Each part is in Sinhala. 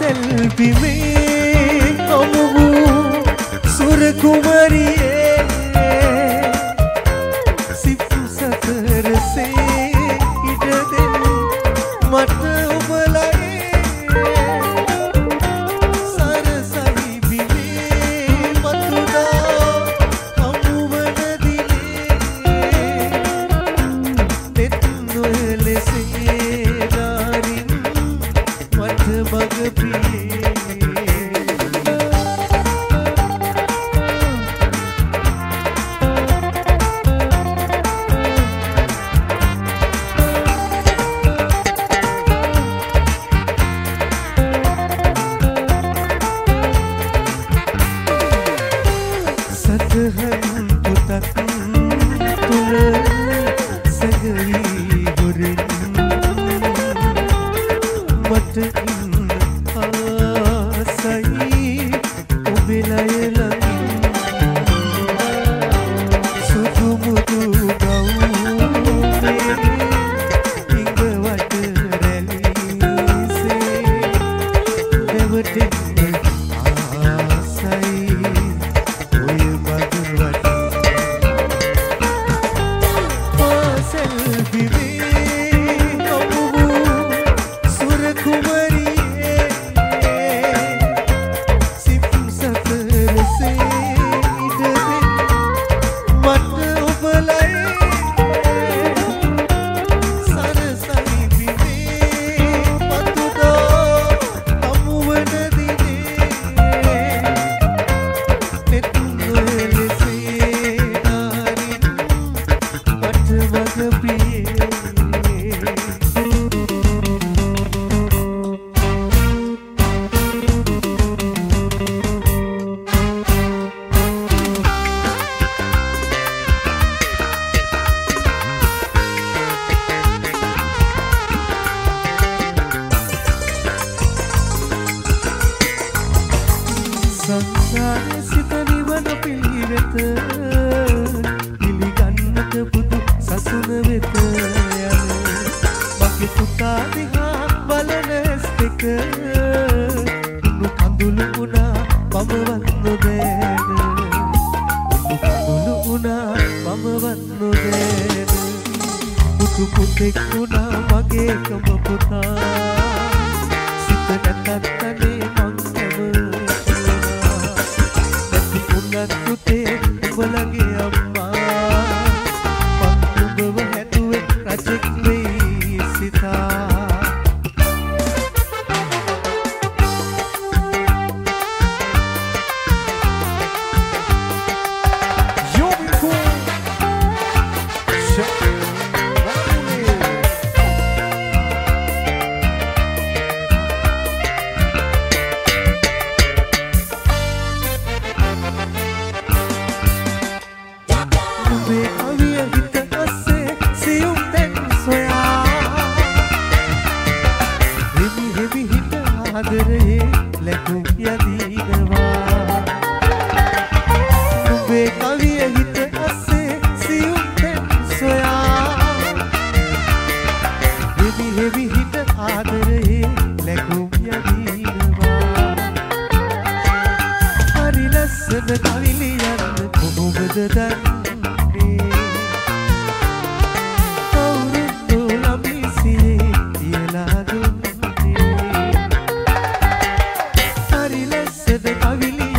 selvi mein amuvu sur kumariye sifu satar se idade mata ubalaye sarasai bime matuda amuvana dile netnoele se darin mata maga priye සතහන් පුතක් තුල සැඟවි ගොරෙන් මට ආසයි ඔබේ ලය ළඟින් සුදු මුදු ගවුමේ ඉඟවට රැළිසේ දෙවටෙන් ආසයි සංසාරේ සිත නිවන පිළිවෙත පිළිගන්නට පුදු සසුන වෙත යන මගේ පුතා දිහා බලන ස්තික උණු කඳුළු වුණා මමවත් නොදැන උණු කඳුළු වුණා මමවත් නොදැන පුතු පුතෙක් වුණා මගේ කම පුතා සිත නැතත්තනේ තුතේ උඹලගේ අම්මා මං උඹව හැදුවේ රජෙක් වෙයි සිතා ආදරේ ලැබු යදිනවා නුඹේ කවිය හිත අස්සේ සියුම් තෙන් සොයා හෙවි හෙවි හිත ආදරේ ලැබු යදිනවා හරි ලස්සන කවි ලියන්න කොහොමද දන්නේ කවුරුත් ළමිසියේ කියලා දුන්නේ Kavili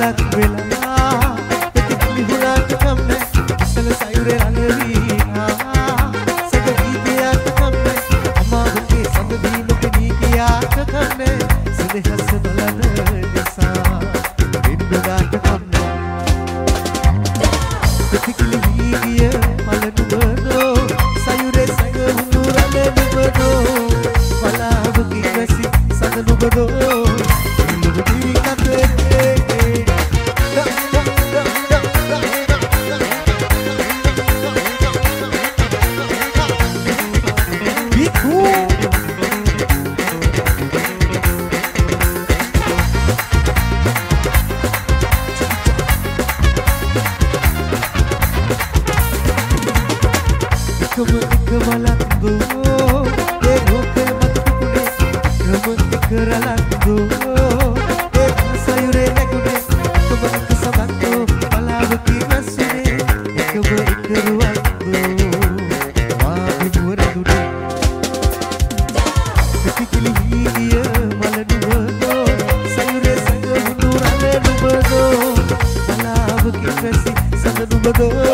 ගලක් වෙලා පිටිලි හුණාට කම්මැ ඉස්සල සයුරේ රළවීනා සැක ගීතයක් කම්මැ අමාරුගේ සඳ දීමකදී කියාට කම්මැ සෙනෙහස බලන නිසා බින්දුනාට කම්මැ පිටිලි ගිය මලනුවරෝ සයුරේ සැක හුණු රළනුවරෝ බලාවකින් වැසි සඳ නුවරෝ Go